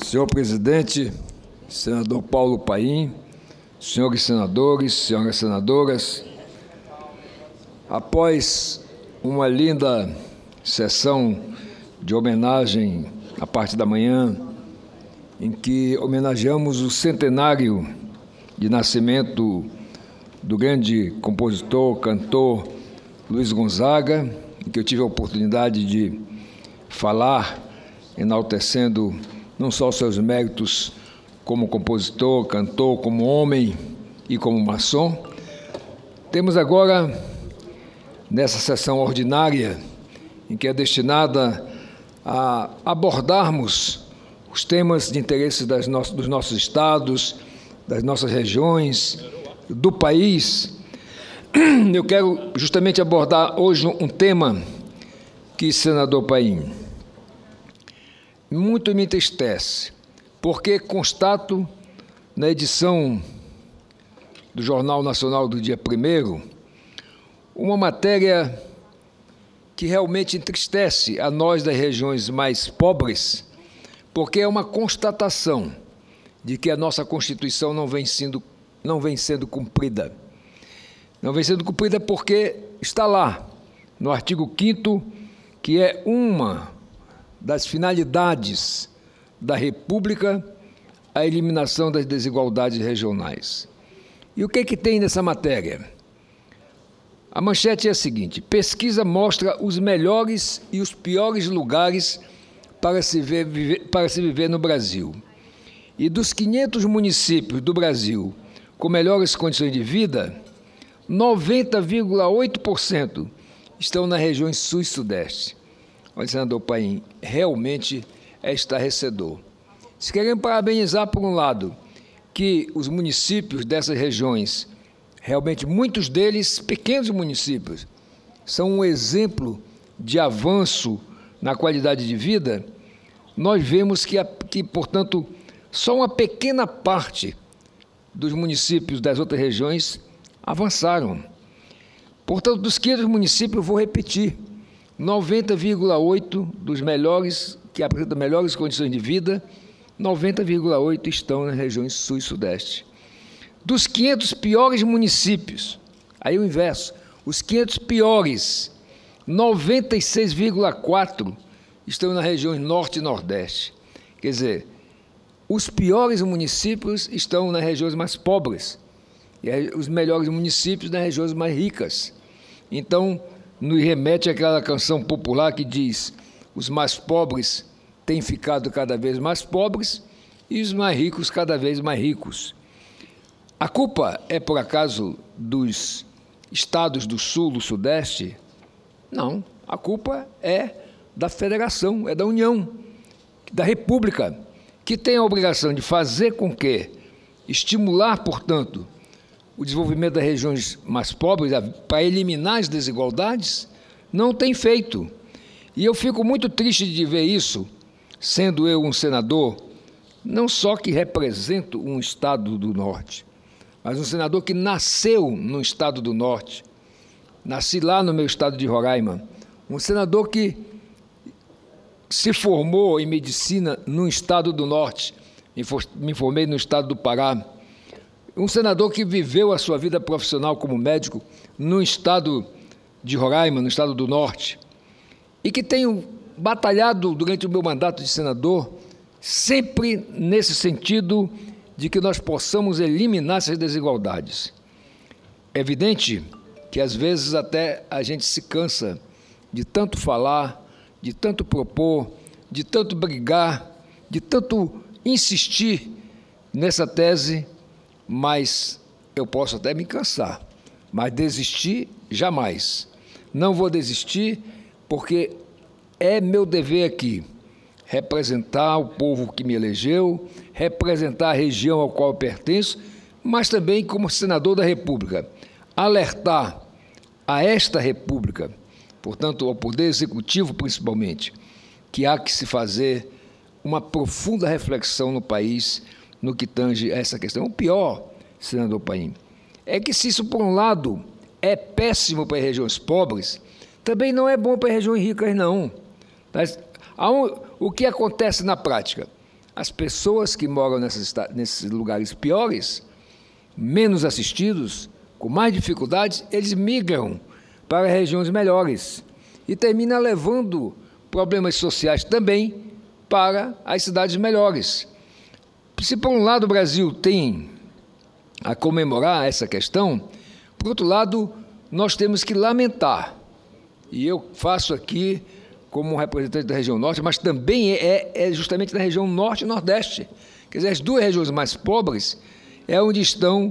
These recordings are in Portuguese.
Senhor presidente, senador Paulo Paim, senhores senadores, senhoras senadoras, após uma linda sessão de homenagem à parte da manhã, em que homenageamos o centenário de nascimento do grande compositor, cantor Luiz Gonzaga, em que eu tive a oportunidade de falar, enaltecendo não só os seus méritos como compositor, cantor, como homem e como maçom. Temos agora, nessa sessão ordinária, em que é destinada a abordarmos os temas de interesse dos nossos estados, das nossas regiões, do país, eu quero justamente abordar hoje um tema que, senador Paim, muito me entristece, porque constato na edição do Jornal Nacional do dia 1º uma matéria que realmente entristece a nós das regiões mais pobres, porque é uma constatação de que a nossa Constituição não vem sendo cumprida. Não vem sendo cumprida porque está lá, no artigo 5º, que é uma das finalidades da República, a eliminação das desigualdades regionais. E o que tem nessa matéria? A manchete é a seguinte: pesquisa mostra os melhores e os piores lugares para se viver no Brasil. E dos 500 municípios do Brasil com melhores condições de vida, 90,8% estão nas regiões sul e sudeste. Olha, senador Paim, realmente é estarrecedor. Se queremos parabenizar, por um lado, que os municípios dessas regiões, realmente muitos deles pequenos municípios, são um exemplo de avanço na qualidade de vida, nós vemos que, portanto, só uma pequena parte dos municípios das outras regiões avançaram. Portanto, dos 500 municípios, vou repetir, 90,8% dos melhores, que apresentam melhores condições de vida, 90,8% estão nas regiões sul e sudeste. Dos 500 piores municípios, aí o inverso, os 500 piores, 96,4% estão nas regiões norte e nordeste. Quer dizer, os piores municípios estão nas regiões mais pobres e os melhores municípios nas regiões mais ricas. Então, nos remete àquela canção popular que diz: os mais pobres têm ficado cada vez mais pobres e os mais ricos cada vez mais ricos. A culpa é, por acaso, dos estados do sul, do sudeste? Não, a culpa é da federação, é da União, da República, que tem a obrigação de fazer com que, estimular, portanto, o desenvolvimento das regiões mais pobres, para eliminar as desigualdades, não tem feito. E eu fico muito triste de ver isso, sendo eu um senador, não só que represento um estado do norte, mas um senador que nasceu no estado do norte, nasci lá no meu estado de Roraima, um senador que se formou em medicina no estado do norte, me formei no estado do Pará, um senador que viveu a sua vida profissional como médico no estado de Roraima, no estado do norte, e que tenho batalhado durante o meu mandato de senador, sempre nesse sentido de que nós possamos eliminar essas desigualdades. É evidente que, às vezes, até a gente se cansa de tanto falar, de tanto propor, de tanto brigar, de tanto insistir nessa tese, mas eu posso até me cansar, mas desistir jamais. Não vou desistir, porque é meu dever aqui representar o povo que me elegeu, representar a região ao qual eu pertenço, mas também como senador da República, alertar a esta República, portanto, ao Poder Executivo principalmente, que há que se fazer uma profunda reflexão no país no que tange a essa questão. O pior, senador Paim, é que se isso, por um lado, é péssimo para as regiões pobres, também não é bom para as regiões ricas, não. Mas, o que acontece na prática? as pessoas que moram nesses lugares piores, menos assistidos, com mais dificuldades, eles migram para regiões melhores e termina levando problemas sociais também para as cidades melhores. Se por um lado o Brasil tem a comemorar essa questão, por outro lado nós temos que lamentar, e eu faço aqui como representante da região norte, mas também é justamente na região norte e nordeste. Quer dizer, as duas regiões mais pobres é onde estão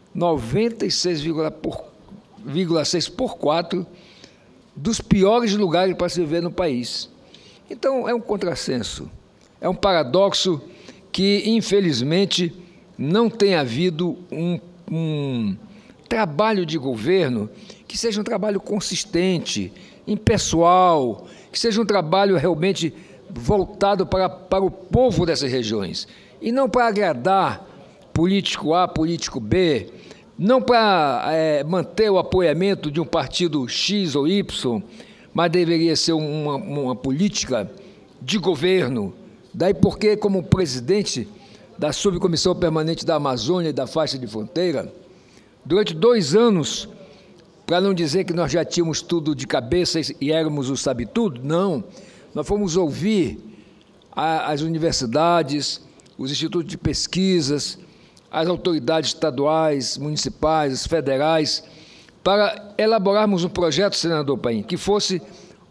96,6 por 4 dos piores lugares para se viver no país. Então, é um contrassenso, é um paradoxo que, infelizmente, não tem havido um trabalho de governo que seja um trabalho consistente, impessoal, que seja um trabalho realmente voltado para o povo dessas regiões, e não para agradar político A, político B, não para manter o apoiamento de um partido X ou Y, mas deveria ser uma política de governo. Daí porque, como presidente da Subcomissão Permanente da Amazônia e da Faixa de Fronteira, durante 2 anos, para não dizer que nós já tínhamos tudo de cabeça e éramos o sabe-tudo, não. Nós fomos ouvir as universidades, os institutos de pesquisas, as autoridades estaduais, municipais, federais, para elaborarmos um projeto, senador Paim, que fosse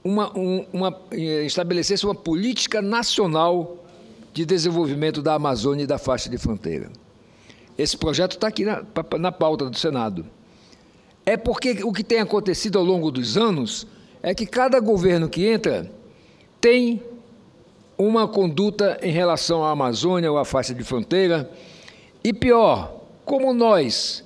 estabelecesse uma política nacional de desenvolvimento da Amazônia e da faixa de fronteira. Esse projeto está aqui na pauta do Senado. É porque o que tem acontecido ao longo dos anos é que cada governo que entra tem uma conduta em relação à Amazônia ou à faixa de fronteira, e pior, como nós,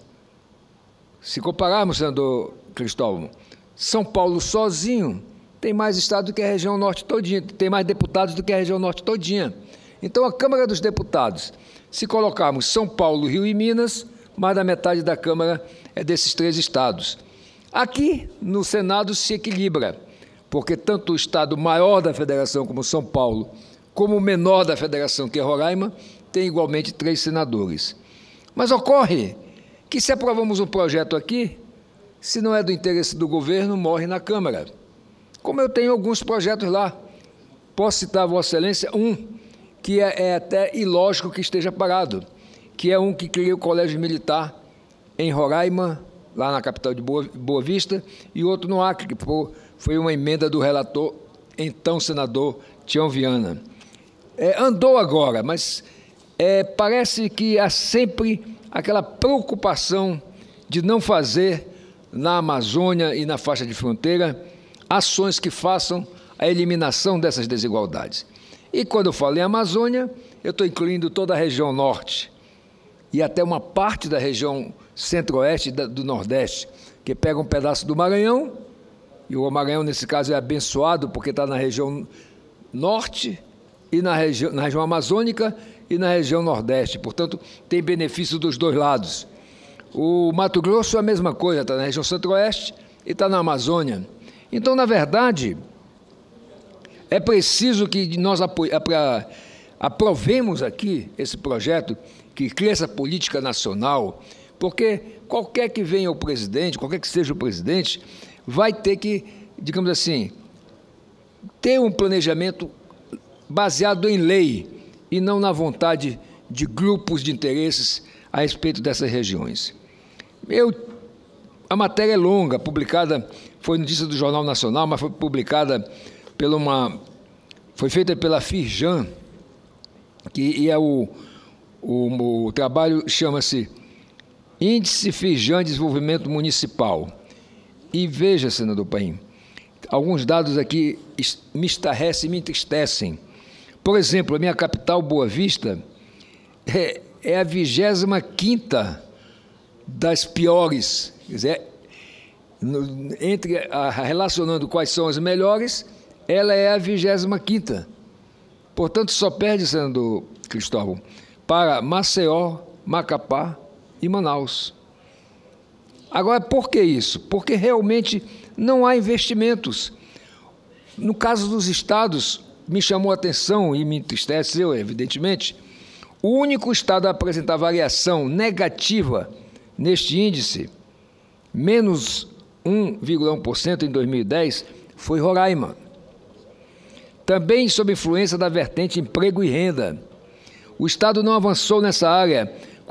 se compararmos, senador Cristóvão, São Paulo sozinho tem mais estado do que a região norte todinha, tem mais deputados do que a região norte todinha. Então, a Câmara dos Deputados, se colocarmos São Paulo, Rio e Minas, mais da metade da Câmara é desses 3 estados. Aqui, no Senado, se equilibra, porque tanto o estado maior da federação, como São Paulo, como o menor da federação, que é Roraima, tem igualmente 3 senadores. Mas ocorre que, se aprovamos um projeto aqui, se não é do interesse do governo, morre na Câmara. Como eu tenho alguns projetos lá, posso citar a Vossa Excelência que é até ilógico que esteja parado, que é um que cria o Colégio Militar em Roraima, lá na capital de Boa Vista, e outro no Acre, que foi uma emenda do relator, então senador Tião Viana. Andou agora, mas parece que há sempre aquela preocupação de não fazer na Amazônia e na faixa de fronteira ações que façam a eliminação dessas desigualdades. E quando eu falo em Amazônia, eu estou incluindo toda a região norte e até uma parte da região centro-oeste do Nordeste, que pega um pedaço do Maranhão, e o Maranhão, nesse caso, é abençoado porque está na região norte e na região amazônica e na região nordeste, portanto, tem benefício dos 2 lados. O Mato Grosso é a mesma coisa, está na região centro-oeste e está na Amazônia. Então, na verdade, é preciso que nós aprovemos aqui esse projeto que cria essa política nacional, porque qualquer que venha o presidente, qualquer que seja o presidente, vai ter que, digamos assim, ter um planejamento baseado em lei e não na vontade de grupos de interesses a respeito dessas regiões. A matéria é longa, publicada, foi notícia do Jornal Nacional, mas foi publicada foi feita pela Firjan, que o trabalho chama-se Índice Firjan de Desenvolvimento Municipal. E veja, senador Paim, alguns dados aqui me estarrecem e me entristecem. Por exemplo, a minha capital, Boa Vista, é a 25ª das piores. Quer dizer, relacionando quais são as melhores, ela é a 25ª. Portanto, só perde, senador Cristóvão, para Maceió, Macapá e Manaus. Agora, por que isso? Porque realmente não há investimentos. No caso dos estados, me chamou a atenção e me entristeceu, evidentemente, o único estado a apresentar variação negativa neste índice, menos 1,1% em 2010, foi Roraima. Também sob influência da vertente emprego e renda. O Estado não avançou nessa área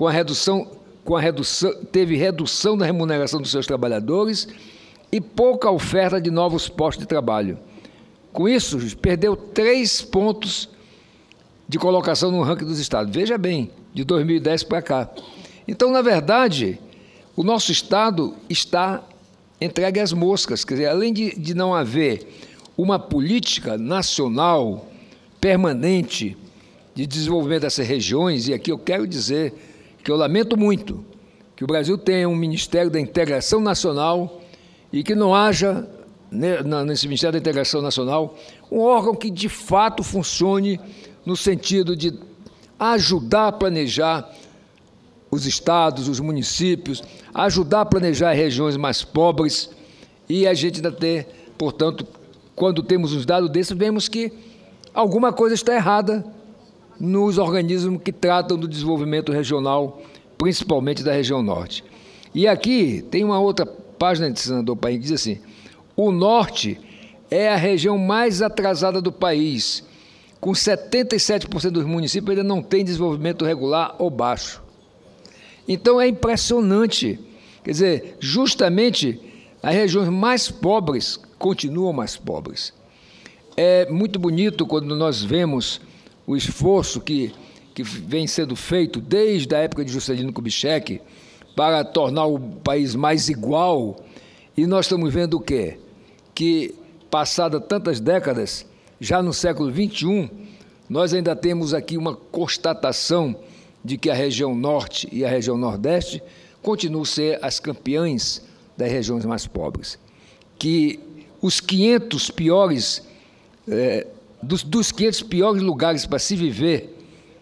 teve redução da remuneração dos seus trabalhadores e pouca oferta de novos postos de trabalho. Com isso, perdeu 3 pontos de colocação no ranking dos estados. Veja bem, de 2010 para cá. Então, na verdade, o nosso estado está entregue às moscas. Quer dizer, além de não haver uma política nacional permanente de desenvolvimento dessas regiões, e aqui eu quero dizer que eu lamento muito que o Brasil tenha um Ministério da Integração Nacional e que não haja, nesse Ministério da Integração Nacional, um órgão que de fato funcione no sentido de ajudar a planejar os estados, os municípios, ajudar a planejar regiões mais pobres, e a gente ainda ter, portanto, quando temos uns dados desses, vemos que alguma coisa está errada nos organismos que tratam do desenvolvimento regional, principalmente da região norte. E aqui tem uma outra página, senador Paim, que diz assim: o norte é a região mais atrasada do país, com 77% dos municípios ainda não tem desenvolvimento regular ou baixo. Então é impressionante, quer dizer, justamente as regiões mais pobres continuam mais pobres. É muito bonito quando nós vemos o esforço que vem sendo feito desde a época de Juscelino Kubitschek para tornar o país mais igual, e nós estamos vendo o quê? Que, passadas tantas décadas, já no século XXI, nós ainda temos aqui uma constatação de que a região norte e a região nordeste continuam a ser as campeãs das regiões mais pobres. Que os 500 piores, dos 500 piores lugares para se viver,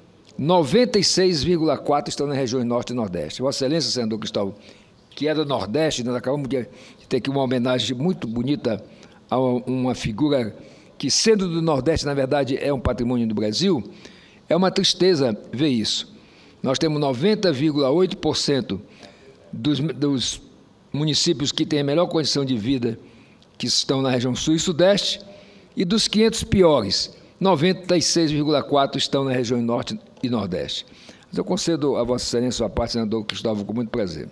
96,4 estão nas regiões norte e nordeste. Vossa Excelência, senador Cristóvão, que é do Nordeste, nós acabamos de ter aqui uma homenagem muito bonita a uma figura que, sendo do Nordeste, na verdade, é um patrimônio do Brasil. É uma tristeza ver isso. Nós temos 90,8% dos municípios que têm a melhor condição de vida, que estão na região sul e sudeste, e dos 500 piores, 96,4% estão na região norte e nordeste. Mas eu concedo a Vossa Excelência a parte, senador Cristóvão, com muito prazer.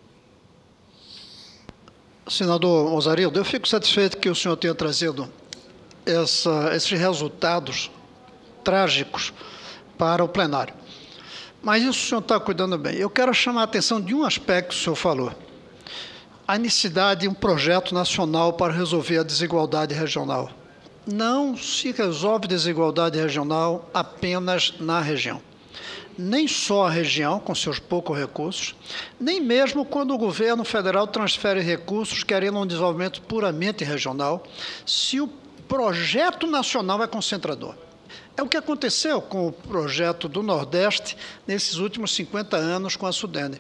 Senador Osarildo, eu fico satisfeito que o senhor tenha trazido esses resultados trágicos para o plenário. Mas isso o senhor está cuidando bem. Eu quero chamar a atenção de um aspecto que o senhor falou. A necessidade de um projeto nacional para resolver a desigualdade regional. Não se resolve desigualdade regional apenas na região. Nem só a região, com seus poucos recursos, nem mesmo quando o governo federal transfere recursos querendo um desenvolvimento puramente regional, se o projeto nacional é concentrador. É o que aconteceu com o projeto do Nordeste nesses últimos 50 anos com a Sudene.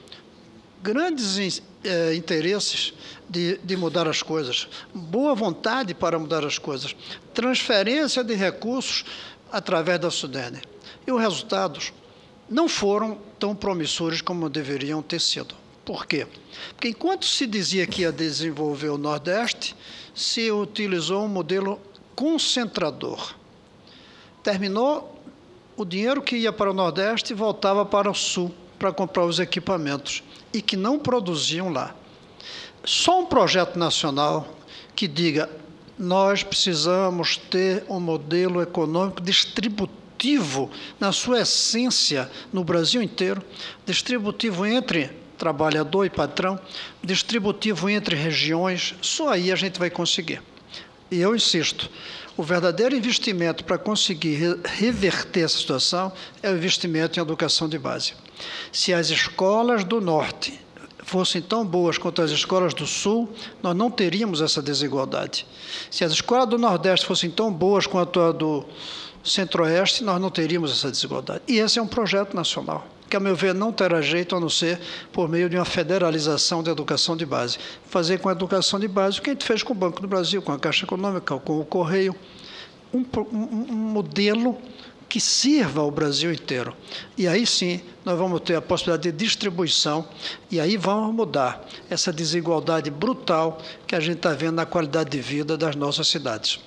Grandes interesses de mudar as coisas, boa vontade para mudar as coisas, transferência de recursos através da Sudene. E os resultados não foram tão promissores como deveriam ter sido. Por quê? Porque enquanto se dizia que ia desenvolver o Nordeste, se utilizou um modelo concentrador. Terminou, o dinheiro que ia para o Nordeste voltava para o Sul para comprar os equipamentos e que não produziam lá. Só um projeto nacional que diga: nós precisamos ter um modelo econômico distributivo na sua essência no Brasil inteiro, distributivo entre trabalhador e patrão, distributivo entre regiões, só aí a gente vai conseguir. E eu insisto, o verdadeiro investimento para conseguir reverter essa situação é o investimento em educação de base. Se as escolas do Norte fossem tão boas quanto as escolas do Sul, nós não teríamos essa desigualdade. Se as escolas do Nordeste fossem tão boas quanto a do Centro-Oeste, nós não teríamos essa desigualdade. E esse é um projeto nacional, que, a meu ver, não terá jeito a não ser por meio de uma federalização da educação de base. Fazer com a educação de base o que a gente fez com o Banco do Brasil, com a Caixa Econômica, com o Correio, um modelo que sirva ao Brasil inteiro. E aí sim, nós vamos ter a possibilidade de distribuição e aí vamos mudar essa desigualdade brutal que a gente está vendo na qualidade de vida das nossas cidades.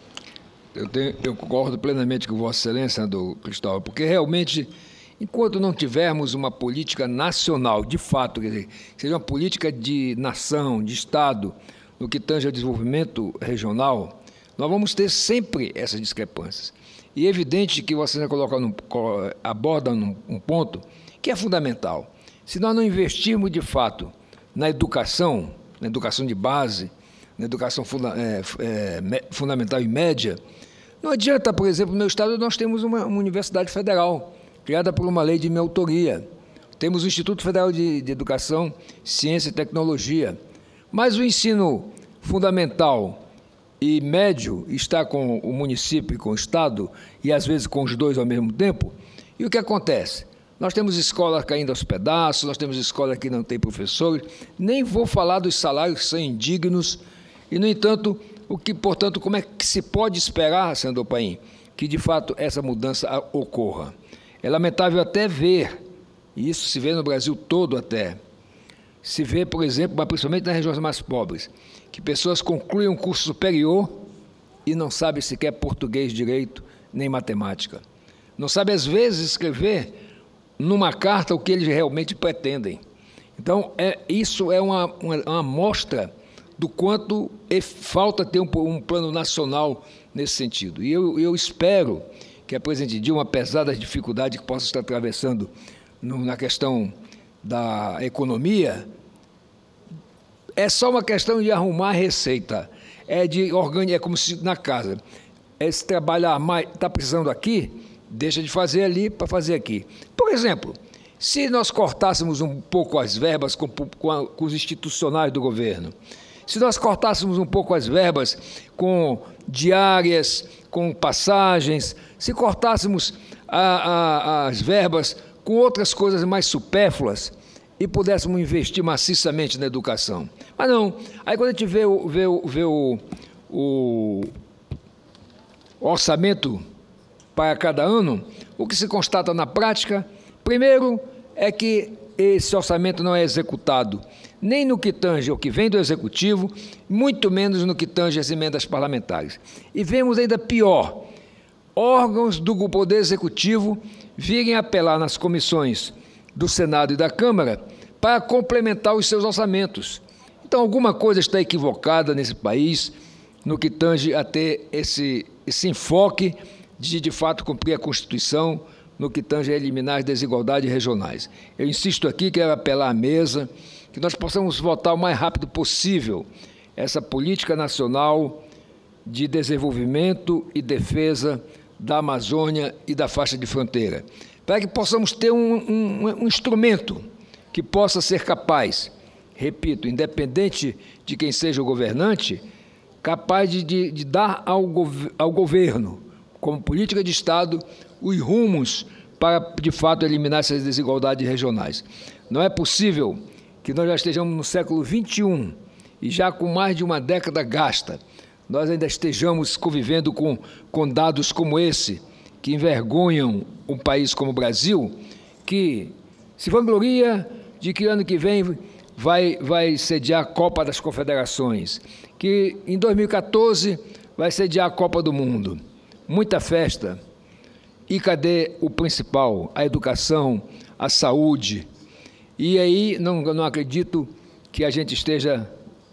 Eu concordo plenamente com Vossa Excelência, senador Cristóvão, porque realmente, enquanto não tivermos uma política nacional, de fato, quer dizer, seja uma política de nação, de Estado, no que tange ao desenvolvimento regional, nós vamos ter sempre essas discrepâncias. E é evidente que Vossa Excelência aborda um ponto que é fundamental. Se nós não investirmos, de fato, na educação de base, na educação fundamental e média, não adianta, por exemplo, no meu estado nós temos uma universidade federal, criada por uma lei de minha autoria. Temos o Instituto Federal de Educação, Ciência e Tecnologia. Mas o ensino fundamental e médio está com o município e com o estado, e às vezes com os dois ao mesmo tempo. E o que acontece? Nós temos escolas caindo aos pedaços, nós temos escolas que não têm professores, nem vou falar dos salários que são indignos, e, no entanto, portanto, como é que se pode esperar, senador Paim, que, de fato, essa mudança ocorra? É lamentável até ver, e isso se vê no Brasil todo até, se vê, por exemplo, mas principalmente nas regiões mais pobres, que pessoas concluem um curso superior e não sabem sequer português direito, nem matemática. Não sabem, às vezes, escrever numa carta o que eles realmente pretendem. Então, isso é uma amostra do quanto falta ter um plano nacional nesse sentido. E eu espero que a presidente Dilma, apesar das dificuldades que possa estar atravessando na questão da economia, é só uma questão de arrumar a receita, é como se na casa, se trabalhar mais, está precisando aqui, deixa de fazer ali para fazer aqui. Por exemplo, se nós cortássemos um pouco as verbas com os institucionais do governo, se nós cortássemos um pouco as verbas com diárias, com passagens, se cortássemos as verbas com outras coisas mais supérfluas e pudéssemos investir maciçamente na educação. Mas não. Aí quando a gente vê o orçamento para cada ano, o que se constata na prática, primeiro, é que esse orçamento não é executado nem no que tange ao que vem do Executivo, muito menos no que tange às emendas parlamentares. E vemos ainda pior, órgãos do Poder Executivo virem apelar nas comissões do Senado e da Câmara para complementar os seus orçamentos. Então, alguma coisa está equivocada nesse país no que tange a ter esse enfoque de fato, cumprir a Constituição no que tange a eliminar as desigualdades regionais. Eu insisto aqui, quero apelar à mesa, que nós possamos votar o mais rápido possível essa política nacional de desenvolvimento e defesa da Amazônia e da faixa de fronteira, para que possamos ter um instrumento que possa ser capaz, repito, independente de quem seja o governante, capaz de dar ao governo, como política de Estado, os rumos para, de fato, eliminar essas desigualdades regionais. Não é possível que nós já estejamos no século XXI e já com mais de uma década gasta, nós ainda estejamos convivendo com dados como esse, que envergonham um país como o Brasil, que se vangloria de que ano que vem vai sediar a Copa das Confederações, que em 2014 vai sediar a Copa do Mundo. Muita festa. E cadê o principal? A educação, a saúde. E aí não acredito que a gente esteja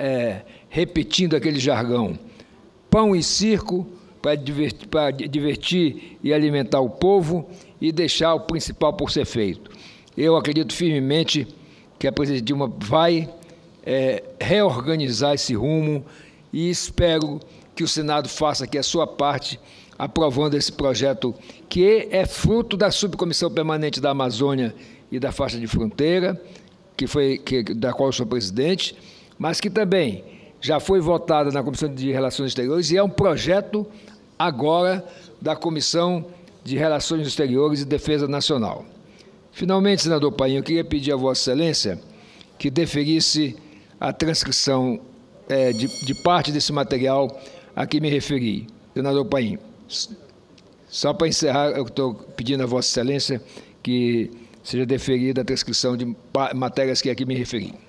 repetindo aquele jargão. Pão e circo para divertir e alimentar o povo e deixar o principal por ser feito. Eu acredito firmemente que a presidente Dilma vai reorganizar esse rumo e espero que o Senado faça aqui a sua parte, aprovando esse projeto que é fruto da Subcomissão Permanente da Amazônia e da Faixa de Fronteira, da qual eu sou presidente, mas que também já foi votada na Comissão de Relações Exteriores e é um projeto agora da Comissão de Relações Exteriores e Defesa Nacional. Finalmente, senador Paim, eu queria pedir a Vossa Excelência que deferisse a transcrição de parte desse material a que me referi. Senador Paim. Só para encerrar, eu estou pedindo a Vossa Excelência que seja deferida a transcrição de matérias que aqui me referi.